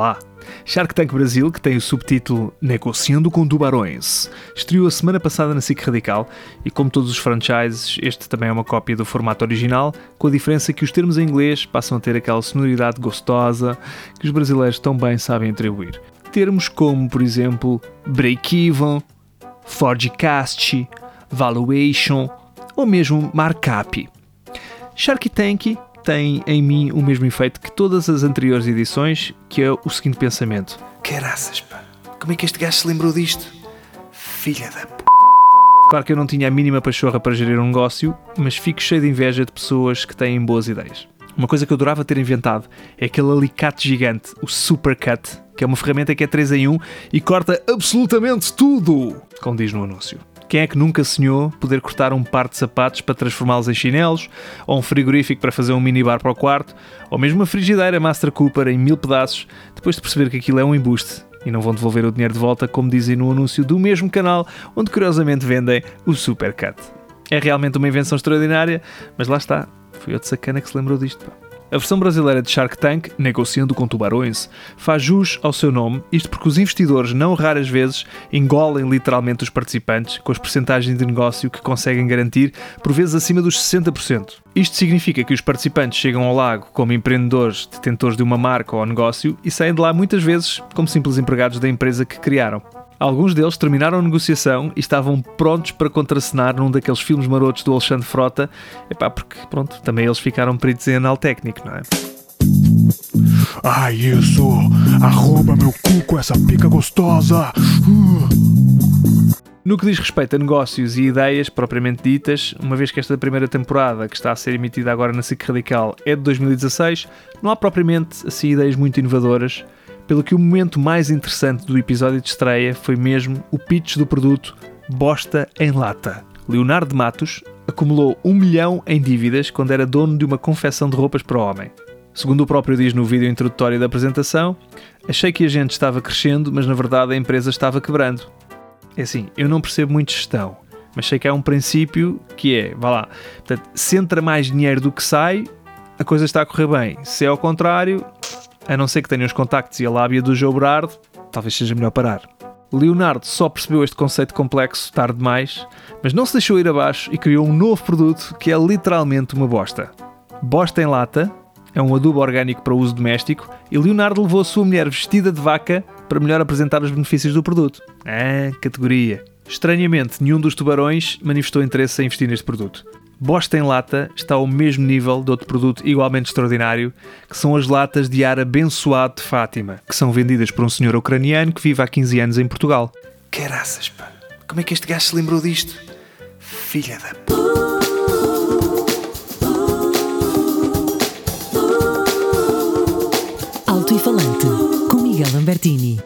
lá. Shark Tank Brasil, que tem o subtítulo Negociando com Tubarões, estreou a semana passada na SIC Radical e, como todos os franchises, este também é uma cópia do formato original, com a diferença que os termos em inglês passam a ter aquela sonoridade gostosa que os brasileiros tão bem sabem atribuir. Termos como, por exemplo, break-even, forecast, valuation ou mesmo markup. Shark Tank tem em mim o mesmo efeito que todas as anteriores edições, que é o seguinte pensamento: caraças, pá, como é que este gajo se lembrou disto? Filha da p... Claro que eu não tinha a mínima pachorra para gerir um negócio, mas fico cheio de inveja de pessoas que têm boas ideias. Uma coisa que eu adorava ter inventado é aquele alicate gigante, o Supercut, que é uma ferramenta que é 3 em 1 e corta absolutamente tudo, como diz no anúncio. Quem é que nunca sonhou poder cortar um par de sapatos para transformá-los em chinelos, ou um frigorífico para fazer um minibar para o quarto, ou mesmo uma frigideira Master Cooper em 1000 pedaços, depois de perceber que aquilo é um embuste e não vão devolver o dinheiro de volta, como dizem no anúncio do mesmo canal, onde curiosamente vendem o Supercut. É realmente uma invenção extraordinária, mas lá está, foi outro sacana que se lembrou disto, pá. A versão brasileira de Shark Tank, Negociando com Tubarões, faz jus ao seu nome, isto porque os investidores não raras vezes engolem literalmente os participantes com as percentagens de negócio que conseguem garantir, por vezes acima dos 60%. Isto significa que os participantes chegam ao lago como empreendedores, detentores de uma marca ou negócio e saem de lá muitas vezes como simples empregados da empresa que criaram. Alguns deles terminaram a negociação e estavam prontos para contracenar num daqueles filmes marotos do Alexandre Frota, porque, pronto, também eles ficaram peritos em anal técnico, não é? Ai, isso! Arroba meu cu com essa pica gostosa! No que diz respeito a negócios e ideias propriamente ditas, uma vez que esta primeira temporada, que está a ser emitida agora na SIC Radical, é de 2016, não há propriamente assim ideias muito inovadoras, pelo que o momento mais interessante do episódio de estreia foi mesmo o pitch do produto Bosta em Lata. Leonardo Matos acumulou 1 milhão em dívidas quando era dono de uma confecção de roupas para homem. Segundo o próprio diz no vídeo introdutório da apresentação, achei que a gente estava crescendo, mas na verdade a empresa estava quebrando. É assim, eu não percebo muito gestão, mas sei que há um princípio que é, vá lá, portanto, se entra mais dinheiro do que sai, a coisa está a correr bem. Se é ao contrário, a não ser que tenha os contactos e a lábia do João Berardo, talvez seja melhor parar. Leonardo só percebeu este conceito complexo tarde demais, mas não se deixou ir abaixo e criou um novo produto que é literalmente uma bosta. Bosta em Lata é um adubo orgânico para uso doméstico e Leonardo levou a sua mulher vestida de vaca para melhor apresentar os benefícios do produto. Categoria. Estranhamente, nenhum dos tubarões manifestou interesse em investir neste produto. Bosta em Lata está ao mesmo nível de outro produto igualmente extraordinário, que são as latas de ar abençoado de Fátima, que são vendidas por um senhor ucraniano que vive há 15 anos em Portugal. Caraças, pá, como é que este gajo se lembrou disto? Filha da p...